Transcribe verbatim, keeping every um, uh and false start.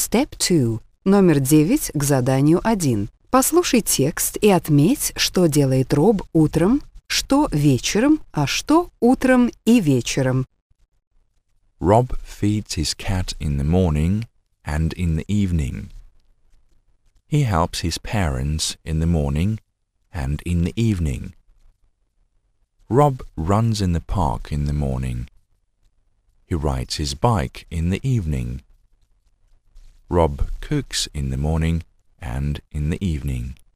Step two. Номер девять к заданию один. Послушай текст и отметь, что делает Роб утром, что вечером, а что утром и вечером. Rob feeds his cat in the morning and in the evening. He helps his parents in the morning and in the evening. Rob runs in the park in the morning. He rides his bike in the evening. Rob cooks in the morning and in the evening.